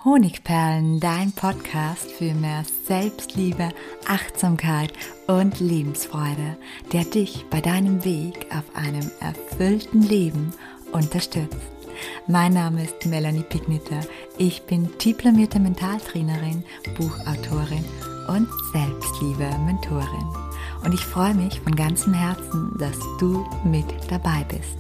Honigperlen, dein Podcast für mehr Selbstliebe, Achtsamkeit und Lebensfreude, der dich bei deinem Weg auf einem erfüllten Leben unterstützt. Mein Name ist Melanie Pigniter. Ich bin diplomierte Mentaltrainerin, Buchautorin und Selbstliebe-Mentorin. Und ich freue mich von ganzem Herzen, dass du mit dabei bist.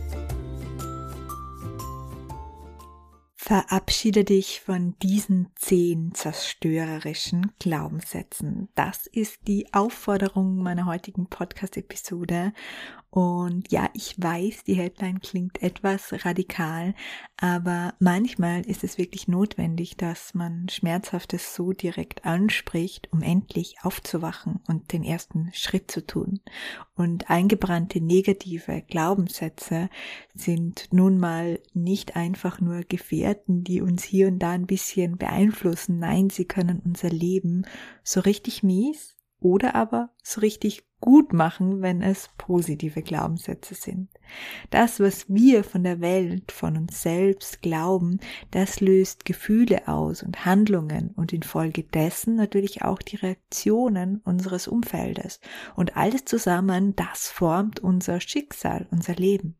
Verabschiede dich von diesen 10 zerstörerischen Glaubenssätzen. Das ist die Aufforderung meiner heutigen Podcast-Episode. Und ja, ich weiß, die Headline klingt etwas radikal, aber manchmal ist es wirklich notwendig, dass man Schmerzhaftes so direkt anspricht, um endlich aufzuwachen und den ersten Schritt zu tun. Und eingebrannte negative Glaubenssätze sind nun mal nicht einfach nur Gefährten, die uns hier und da ein bisschen beeinflussen. Nein, sie können unser Leben so richtig mies oder aber so richtig gut machen, wenn es positive Glaubenssätze sind. Das, was wir von der Welt, von uns selbst glauben, das löst Gefühle aus und Handlungen und infolgedessen natürlich auch die Reaktionen unseres Umfeldes. Und alles zusammen, das formt unser Schicksal, unser Leben.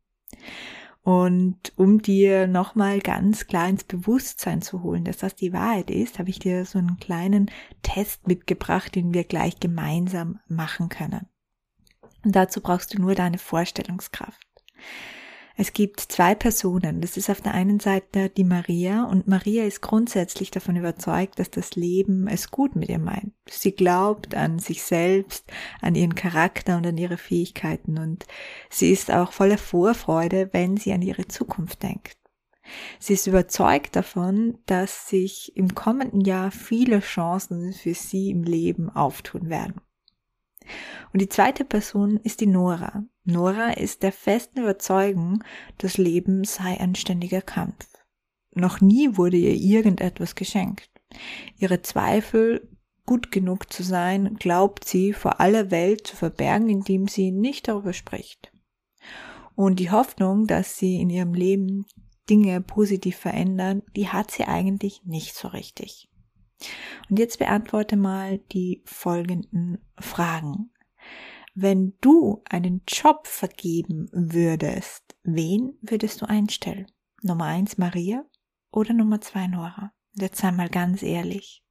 Und um dir nochmal ganz klar ins Bewusstsein zu holen, dass das die Wahrheit ist, habe ich dir so einen kleinen Test mitgebracht, den wir gleich gemeinsam machen können. Und dazu brauchst du nur deine Vorstellungskraft. Es gibt 2 Personen. Das ist auf der einen Seite die Maria, und Maria ist grundsätzlich davon überzeugt, dass das Leben es gut mit ihr meint. Sie glaubt an sich selbst, an ihren Charakter und an ihre Fähigkeiten, und sie ist auch voller Vorfreude, wenn sie an ihre Zukunft denkt. Sie ist überzeugt davon, dass sich im kommenden Jahr viele Chancen für sie im Leben auftun werden. Und die zweite Person ist die Nora. Nora ist der festen Überzeugung, das Leben sei ein ständiger Kampf. Noch nie wurde ihr irgendetwas geschenkt. Ihre Zweifel, gut genug zu sein, glaubt sie vor aller Welt zu verbergen, indem sie nicht darüber spricht. Und die Hoffnung, dass sie in ihrem Leben Dinge positiv verändern, die hat sie eigentlich nicht so richtig. Und jetzt beantworte mal die folgenden Fragen. Wenn du einen Job vergeben würdest, wen würdest du einstellen? Nummer 1 Maria oder Nummer 2 Nora? Jetzt sei mal ganz ehrlich.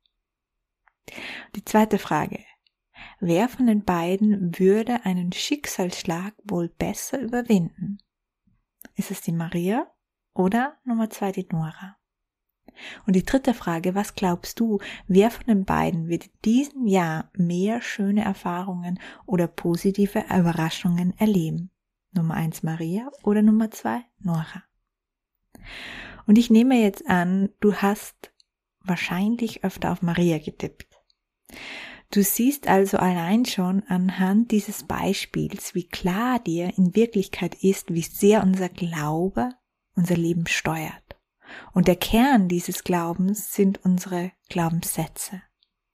Die zweite Frage. Wer von den beiden würde einen Schicksalsschlag wohl besser überwinden? Ist es die Maria oder Nummer 2 die Nora? Und die dritte Frage, was glaubst du, wer von den beiden wird in diesem Jahr mehr schöne Erfahrungen oder positive Überraschungen erleben? Nummer 1 Maria oder Nummer 2 Nora? Und ich nehme jetzt an, du hast wahrscheinlich öfter auf Maria getippt. Du siehst also allein schon anhand dieses Beispiels, wie klar dir in Wirklichkeit ist, wie sehr unser Glaube unser Leben steuert. Und der Kern dieses Glaubens sind unsere Glaubenssätze.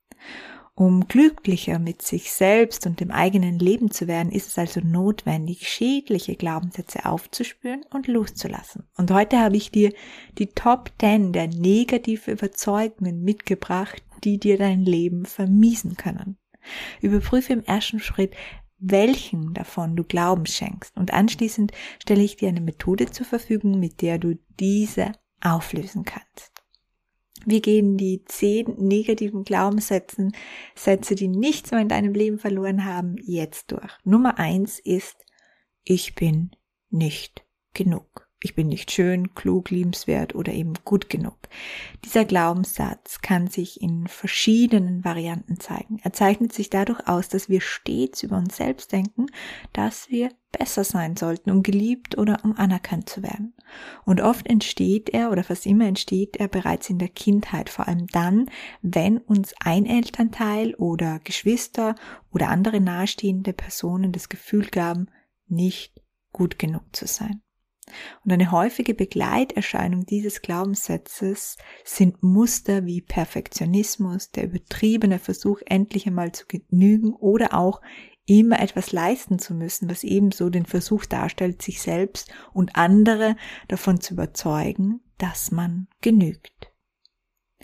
Um glücklicher mit sich selbst und dem eigenen Leben zu werden, ist es also notwendig, schädliche Glaubenssätze aufzuspüren und loszulassen. Und heute habe ich dir die Top 10 der negativen Überzeugungen mitgebracht, die dir dein Leben vermiesen können. Überprüfe im ersten Schritt, welchen davon du Glauben schenkst. Und anschließend stelle ich dir eine Methode zur Verfügung, mit der du diese auflösen kannst. Wir gehen die 10 negativen Glaubenssätze, die nichts mehr in deinem Leben verloren haben, jetzt durch. Nummer 1 ist, ich bin nicht genug. Ich bin nicht schön, klug, liebenswert oder eben gut genug. Dieser Glaubenssatz kann sich in verschiedenen Varianten zeigen. Er zeichnet sich dadurch aus, dass wir stets über uns selbst denken, dass wir besser sein sollten, um geliebt oder um anerkannt zu werden. Und oft entsteht er, oder fast immer entsteht er bereits in der Kindheit, vor allem dann, wenn uns ein Elternteil oder Geschwister oder andere nahestehende Personen das Gefühl gaben, nicht gut genug zu sein. Und eine häufige Begleiterscheinung dieses Glaubenssatzes sind Muster wie Perfektionismus, der übertriebene Versuch, endlich einmal zu genügen oder auch immer etwas leisten zu müssen, was ebenso den Versuch darstellt, sich selbst und andere davon zu überzeugen, dass man genügt.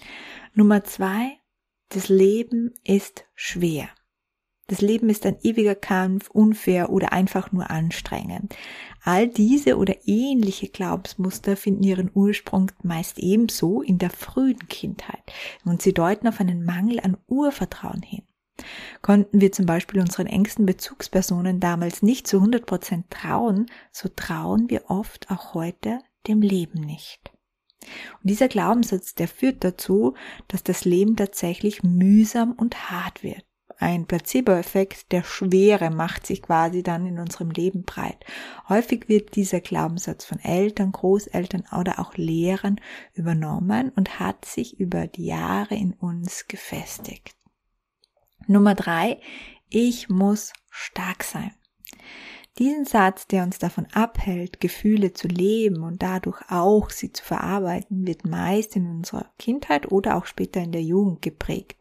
Nummer 2, das Leben ist schwer. Das Leben ist ein ewiger Kampf, unfair oder einfach nur anstrengend. All diese oder ähnliche Glaubensmuster finden ihren Ursprung meist ebenso in der frühen Kindheit und sie deuten auf einen Mangel an Urvertrauen hin. Konnten wir zum Beispiel unseren engsten Bezugspersonen damals nicht zu 100% trauen, so trauen wir oft auch heute dem Leben nicht. Und dieser Glaubenssatz, der führt dazu, dass das Leben tatsächlich mühsam und hart wird. Ein Placebo-Effekt der Schwere macht sich quasi dann in unserem Leben breit. Häufig wird dieser Glaubenssatz von Eltern, Großeltern oder auch Lehrern übernommen und hat sich über die Jahre in uns gefestigt. Nummer 3, ich muss stark sein. Diesen Satz, der uns davon abhält, Gefühle zu leben und dadurch auch sie zu verarbeiten, wird meist in unserer Kindheit oder auch später in der Jugend geprägt.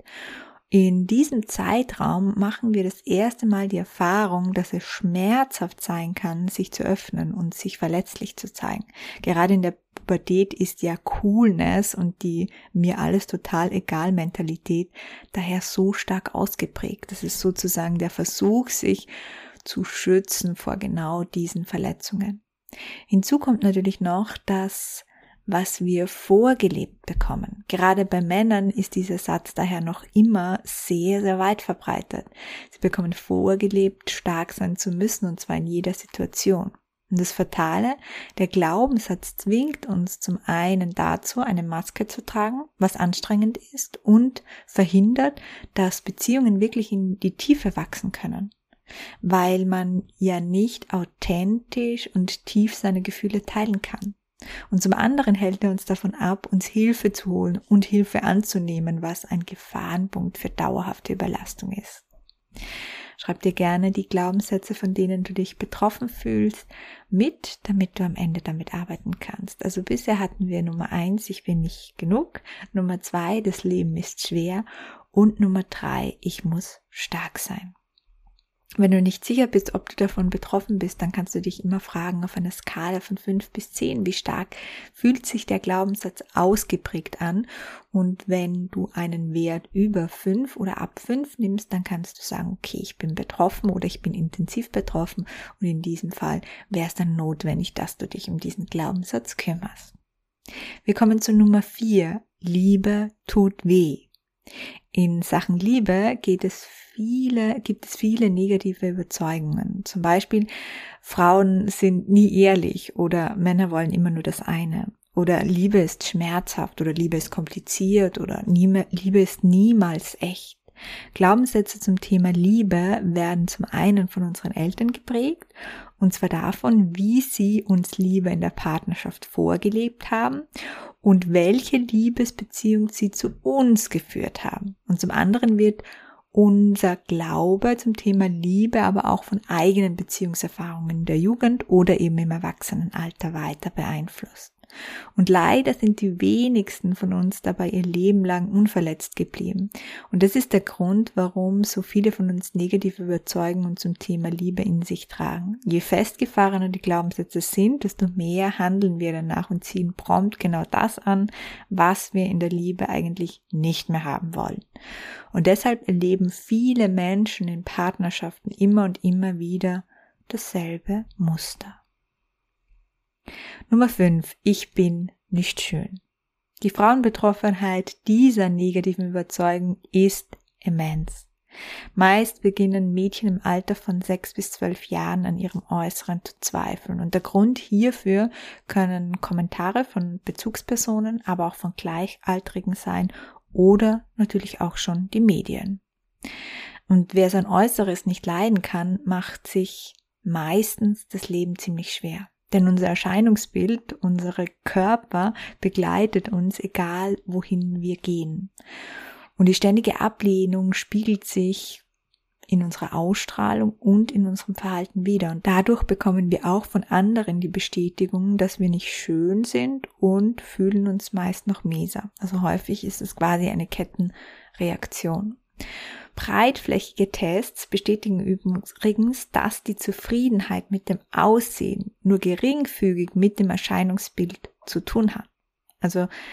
In diesem Zeitraum machen wir das erste Mal die Erfahrung, dass es schmerzhaft sein kann, sich zu öffnen und sich verletzlich zu zeigen. Gerade in der Pubertät ist ja Coolness und die mir alles total egal Mentalität daher so stark ausgeprägt. Das ist sozusagen der Versuch, sich zu schützen vor genau diesen Verletzungen. Hinzu kommt natürlich noch, dass was wir vorgelebt bekommen. Gerade bei Männern ist dieser Satz daher noch immer sehr, sehr weit verbreitet. Sie bekommen vorgelebt, stark sein zu müssen, und zwar in jeder Situation. Und das Fatale, der Glaubenssatz zwingt uns zum einen dazu, eine Maske zu tragen, was anstrengend ist, und verhindert, dass Beziehungen wirklich in die Tiefe wachsen können, weil man ja nicht authentisch und tief seine Gefühle teilen kann. Und zum anderen hält er uns davon ab, uns Hilfe zu holen und Hilfe anzunehmen, was ein Gefahrenpunkt für dauerhafte Überlastung ist. Schreib dir gerne die Glaubenssätze, von denen du dich betroffen fühlst, mit, damit du am Ende damit arbeiten kannst. Also bisher hatten wir Nummer 1, ich bin nicht genug, Nummer 2, das Leben ist schwer und Nummer 3, ich muss stark sein. Wenn du nicht sicher bist, ob du davon betroffen bist, dann kannst du dich immer fragen auf einer Skala von 5 bis 10, wie stark fühlt sich der Glaubenssatz ausgeprägt an. Und wenn du einen Wert über 5 oder ab 5 nimmst, dann kannst du sagen, okay, ich bin betroffen oder ich bin intensiv betroffen. Und in diesem Fall wäre es dann notwendig, dass du dich um diesen Glaubenssatz kümmerst. Wir kommen zu Nummer 4. Liebe tut weh. In Sachen Liebe gibt es viele negative Überzeugungen. Zum Beispiel, Frauen sind nie ehrlich oder Männer wollen immer nur das eine. Oder Liebe ist schmerzhaft oder Liebe ist kompliziert oder Liebe ist niemals echt. Glaubenssätze zum Thema Liebe werden zum einen von unseren Eltern geprägt, und zwar davon, wie sie uns Liebe in der Partnerschaft vorgelebt haben und welche Liebesbeziehung sie zu uns geführt haben. Und zum anderen wird unser Glaube zum Thema Liebe aber auch von eigenen Beziehungserfahrungen in der Jugend oder eben im Erwachsenenalter weiter beeinflusst. Und leider sind die wenigsten von uns dabei ihr Leben lang unverletzt geblieben. Und das ist der Grund, warum so viele von uns negative Überzeugungen zum Thema Liebe in sich tragen. Je festgefahrener die Glaubenssätze sind, desto mehr handeln wir danach und ziehen prompt genau das an, was wir in der Liebe eigentlich nicht mehr haben wollen. Und deshalb erleben viele Menschen in Partnerschaften immer und immer wieder dasselbe Muster. Nummer 5. Ich bin nicht schön. Die Frauenbetroffenheit dieser negativen Überzeugung ist immens. Meist beginnen Mädchen im Alter von 6 bis 12 Jahren an ihrem Äußeren zu zweifeln. Und der Grund hierfür können Kommentare von Bezugspersonen, aber auch von Gleichaltrigen sein oder natürlich auch schon die Medien. Und wer sein Äußeres nicht leiden kann, macht sich meistens das Leben ziemlich schwer. Denn unser Erscheinungsbild, unsere Körper begleitet uns, egal wohin wir gehen. Und die ständige Ablehnung spiegelt sich in unserer Ausstrahlung und in unserem Verhalten wider. Und dadurch bekommen wir auch von anderen die Bestätigung, dass wir nicht schön sind und fühlen uns meist noch mieser. Also häufig ist es quasi eine Kettenreaktion. Breitflächige Tests bestätigen übrigens, dass die Zufriedenheit mit dem Aussehen nur geringfügig mit dem Erscheinungsbild zu tun hat. Also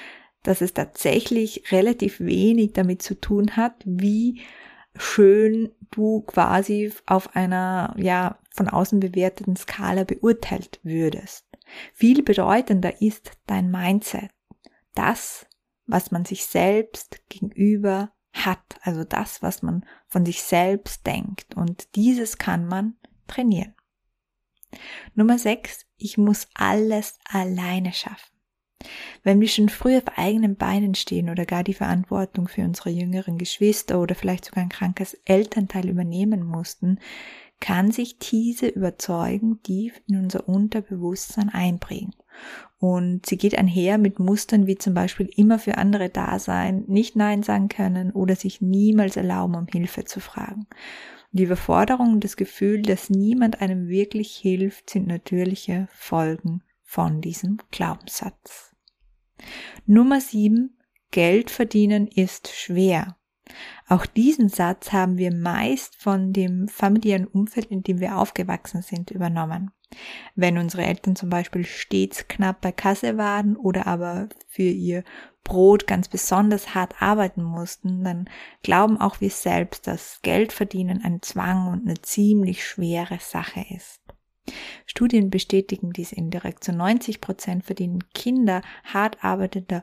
dass es tatsächlich relativ wenig damit zu tun hat, wie schön du quasi auf einer, von außen bewerteten Skala beurteilt würdest. Viel bedeutender ist dein Mindset. Das, was man sich selbst gegenüber hat, also das, was man von sich selbst denkt. Und dieses kann man trainieren. Nummer 6, ich muss alles alleine schaffen. Wenn wir schon früh auf eigenen Beinen stehen oder gar die Verantwortung für unsere jüngeren Geschwister oder vielleicht sogar ein krankes Elternteil übernehmen mussten, kann sich diese Überzeugung tief in unser Unterbewusstsein einprägen. Und sie geht einher mit Mustern wie zum Beispiel immer für andere da sein, nicht Nein sagen können oder sich niemals erlauben, um Hilfe zu fragen. Die Überforderung und das Gefühl, dass niemand einem wirklich hilft, sind natürliche Folgen von diesem Glaubenssatz. Nummer 7, Geld verdienen ist schwer. Auch diesen Satz haben wir meist von dem familiären Umfeld, in dem wir aufgewachsen sind, übernommen. Wenn unsere Eltern zum Beispiel stets knapp bei Kasse waren oder aber für ihr Brot ganz besonders hart arbeiten mussten, dann glauben auch wir selbst, dass Geldverdienen ein Zwang und eine ziemlich schwere Sache ist. Studien bestätigen dies indirekt. Zu 90% verdienen Kinder hart arbeitender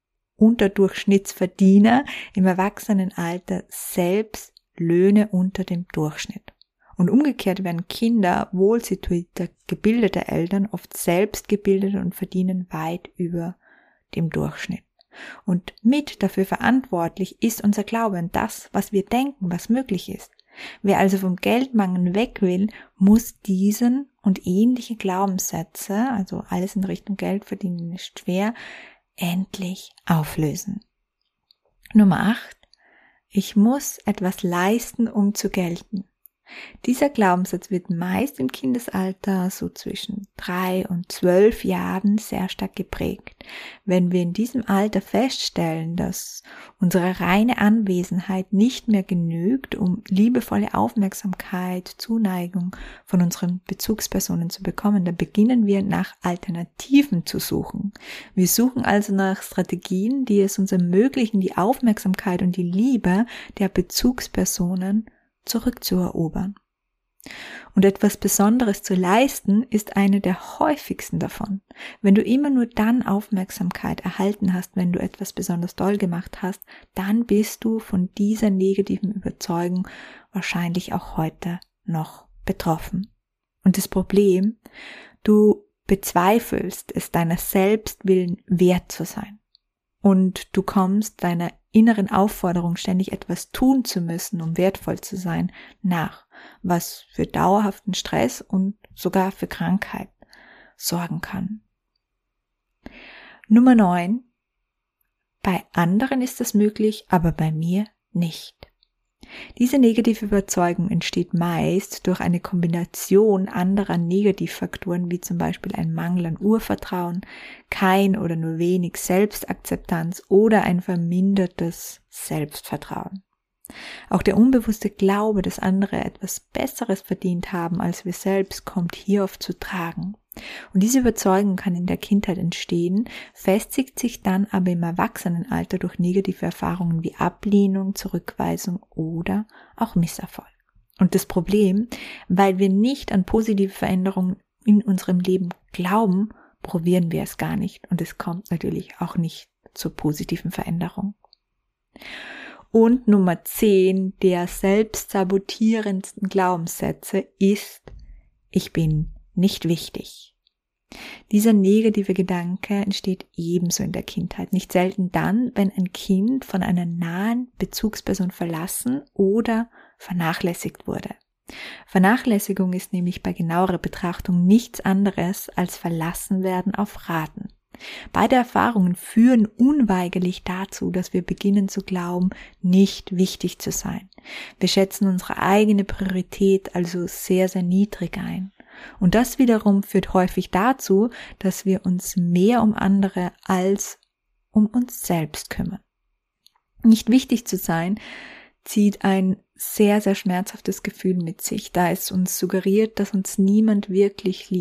Unterdurchschnittsverdiener im Erwachsenenalter selbst Löhne unter dem Durchschnitt. Und umgekehrt werden Kinder wohlsituierter, gebildeter Eltern oft selbst gebildet und verdienen weit über dem Durchschnitt. Und mit dafür verantwortlich ist unser Glaube an das, was wir denken, was möglich ist. Wer also vom Geldmangel weg will, muss diesen und ähnliche Glaubenssätze, also alles in Richtung Geld verdienen ist schwer, endlich auflösen. Nummer 8. Ich muss etwas leisten, um zu gelten. Dieser Glaubenssatz wird meist im Kindesalter so zwischen 3 und 12 Jahren sehr stark geprägt. Wenn wir in diesem Alter feststellen, dass unsere reine Anwesenheit nicht mehr genügt, um liebevolle Aufmerksamkeit, Zuneigung von unseren Bezugspersonen zu bekommen, dann beginnen wir nach Alternativen zu suchen. Wir suchen also nach Strategien, die es uns ermöglichen, die Aufmerksamkeit und die Liebe der Bezugspersonen zurückzuerobern. Und etwas Besonderes zu leisten ist eine der häufigsten davon. Wenn du immer nur dann Aufmerksamkeit erhalten hast, wenn du etwas besonders doll gemacht hast, dann bist du von dieser negativen Überzeugung wahrscheinlich auch heute noch betroffen. Und das Problem, du bezweifelst es deiner selbst willen wert zu sein. Und du kommst deiner inneren Aufforderung, ständig etwas tun zu müssen, um wertvoll zu sein, nach, was für dauerhaften Stress und sogar für Krankheit sorgen kann. Nummer 9. Bei anderen ist das möglich, aber bei mir nicht. Diese negative Überzeugung entsteht meist durch eine Kombination anderer Negativfaktoren, wie zum Beispiel ein Mangel an Urvertrauen, kein oder nur wenig Selbstakzeptanz oder ein vermindertes Selbstvertrauen. Auch der unbewusste Glaube, dass andere etwas Besseres verdient haben als wir selbst, kommt hier oft zu tragen. Und diese Überzeugung kann in der Kindheit entstehen, festigt sich dann aber im Erwachsenenalter durch negative Erfahrungen wie Ablehnung, Zurückweisung oder auch Misserfolg. Und das Problem, weil wir nicht an positive Veränderungen in unserem Leben glauben, probieren wir es gar nicht und es kommt natürlich auch nicht zur positiven Veränderung. Und Nummer 10 der selbstsabotierendsten Glaubenssätze ist, ich bin nicht wichtig. Dieser negative Gedanke entsteht ebenso in der Kindheit. Nicht selten dann, wenn ein Kind von einer nahen Bezugsperson verlassen oder vernachlässigt wurde. Vernachlässigung ist nämlich bei genauerer Betrachtung nichts anderes als Verlassenwerden auf Raten. Beide Erfahrungen führen unweigerlich dazu, dass wir beginnen zu glauben, nicht wichtig zu sein. Wir schätzen unsere eigene Priorität also sehr, sehr niedrig ein. Und das wiederum führt häufig dazu, dass wir uns mehr um andere als um uns selbst kümmern. Nicht wichtig zu sein zieht ein sehr, sehr schmerzhaftes Gefühl mit sich, da es uns suggeriert, dass uns niemand wirklich liebt.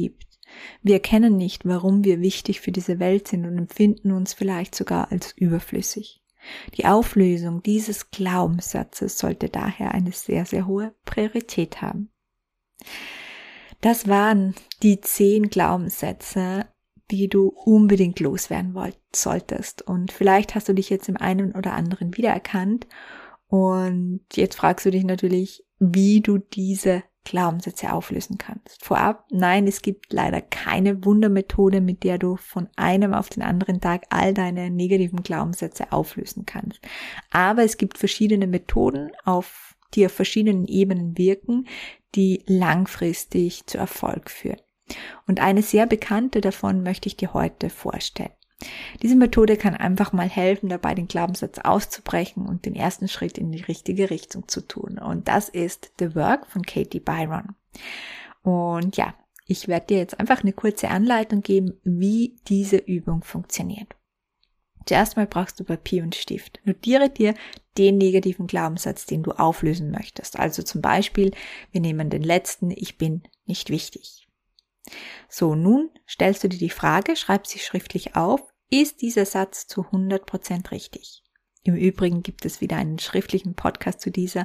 Wir erkennen nicht, warum wir wichtig für diese Welt sind und empfinden uns vielleicht sogar als überflüssig. Die Auflösung dieses Glaubenssatzes sollte daher eine sehr, sehr hohe Priorität haben. Das waren die 10 Glaubenssätze, die du unbedingt loswerden solltest. Und vielleicht hast du dich jetzt im einen oder anderen wiedererkannt. Und jetzt fragst du dich natürlich, wie du diese Glaubenssätze auflösen kannst. Vorab, nein, es gibt leider keine Wundermethode, mit der du von einem auf den anderen Tag all deine negativen Glaubenssätze auflösen kannst. Aber es gibt verschiedene Methoden, die auf verschiedenen Ebenen wirken, die langfristig zu Erfolg führen. Und eine sehr bekannte davon möchte ich dir heute vorstellen. Diese Methode kann einfach mal helfen, dabei den Glaubenssatz auszubrechen und den ersten Schritt in die richtige Richtung zu tun. Und das ist The Work von Katie Byron. Und ja, ich werde dir jetzt einfach eine kurze Anleitung geben, wie diese Übung funktioniert. Zuerst mal brauchst du Papier und Stift. Notiere dir den negativen Glaubenssatz, den du auflösen möchtest. Also zum Beispiel, wir nehmen den letzten, ich bin nicht wichtig. So, nun stellst du dir die Frage, schreib sie schriftlich auf, ist dieser Satz zu 100% richtig? Im Übrigen gibt es wieder einen schriftlichen Podcast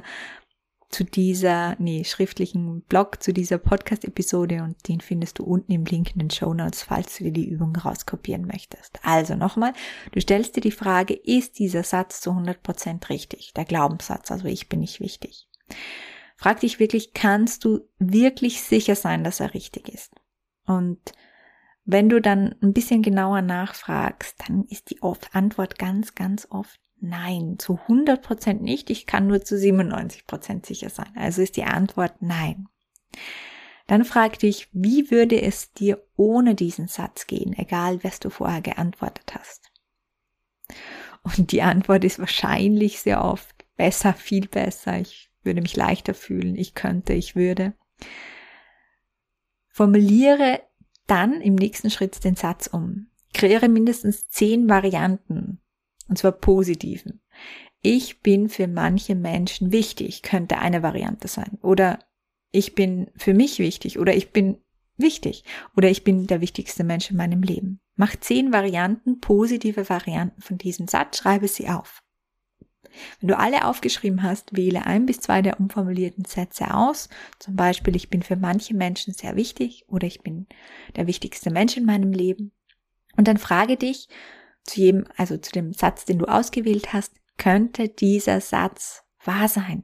schriftlichen Blog zu dieser Podcast-Episode und den findest du unten im Link in den Shownotes, falls du dir die Übung rauskopieren möchtest. Also nochmal, du stellst dir die Frage, ist dieser Satz zu 100% richtig? Der Glaubenssatz, also ich bin nicht wichtig. Frag dich wirklich, kannst du wirklich sicher sein, dass er richtig ist? Und wenn du dann ein bisschen genauer nachfragst, dann ist die Antwort ganz, ganz oft nein. Zu 100% nicht, ich kann nur zu 97% sicher sein. Also ist die Antwort nein. Dann frag dich, wie würde es dir ohne diesen Satz gehen, egal was du vorher geantwortet hast? Und die Antwort ist wahrscheinlich sehr oft besser, viel besser. Ich würde mich leichter fühlen, ich könnte, ich würde. Formuliere dann im nächsten Schritt den Satz um. Kreiere mindestens 10 Varianten, und zwar positiven. Ich bin für manche Menschen wichtig, könnte eine Variante sein. Oder ich bin für mich wichtig, oder ich bin wichtig, oder ich bin der wichtigste Mensch in meinem Leben. Mach 10 Varianten, positive Varianten von diesem Satz, schreibe sie auf. Wenn du alle aufgeschrieben hast, wähle 1 bis 2 der umformulierten Sätze aus. Zum Beispiel, ich bin für manche Menschen sehr wichtig oder ich bin der wichtigste Mensch in meinem Leben. Und dann frage dich zu dem Satz, den du ausgewählt hast, könnte dieser Satz wahr sein?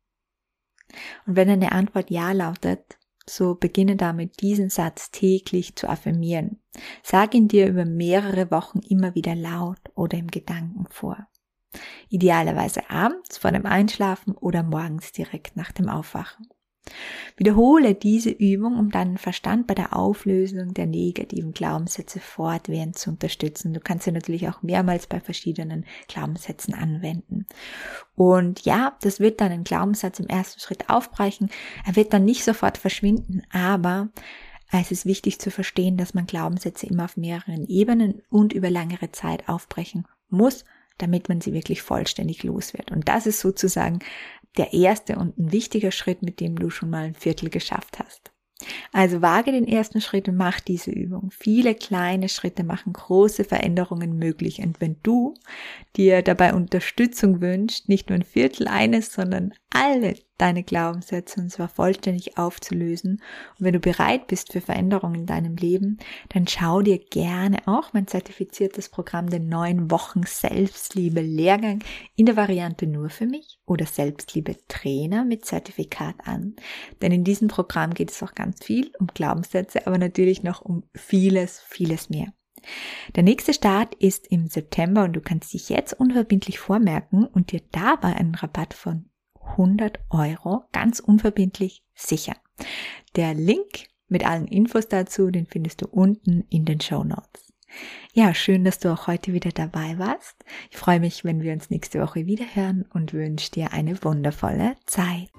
Und wenn deine Antwort ja lautet, so beginne damit, diesen Satz täglich zu affirmieren. Sag ihn dir über mehrere Wochen immer wieder laut oder im Gedanken vor. Idealerweise abends vor dem Einschlafen oder morgens direkt nach dem Aufwachen. Wiederhole diese Übung, um deinen Verstand bei der Auflösung der negativen Glaubenssätze fortwährend zu unterstützen. Du kannst sie natürlich auch mehrmals bei verschiedenen Glaubenssätzen anwenden. Und ja, das wird deinen Glaubenssatz im ersten Schritt aufbrechen. Er wird dann nicht sofort verschwinden, aber es ist wichtig zu verstehen, dass man Glaubenssätze immer auf mehreren Ebenen und über längere Zeit aufbrechen muss, damit man sie wirklich vollständig los wird. Und das ist sozusagen der erste und ein wichtiger Schritt, mit dem du schon mal ein Viertel geschafft hast. Also wage den ersten Schritt und mach diese Übung. Viele kleine Schritte machen große Veränderungen möglich. Und wenn du dir dabei Unterstützung wünschst, nicht nur ein Viertel eines, sondern alle deine Glaubenssätze und zwar vollständig aufzulösen. Und wenn du bereit bist für Veränderungen in deinem Leben, dann schau dir gerne auch mein zertifiziertes Programm, den 9 Wochen Selbstliebe-Lehrgang in der Variante nur für mich oder Selbstliebe-Trainer mit Zertifikat an. Denn in diesem Programm geht es auch ganz viel um Glaubenssätze, aber natürlich noch um vieles, vieles mehr. Der nächste Start ist im September und du kannst dich jetzt unverbindlich vormerken und dir dabei einen Rabatt von 100 € ganz unverbindlich sichern. Der Link mit allen Infos dazu, den findest du unten in den Shownotes. Ja, schön, dass du auch heute wieder dabei warst. Ich freue mich, wenn wir uns nächste Woche wieder hören und wünsche dir eine wundervolle Zeit.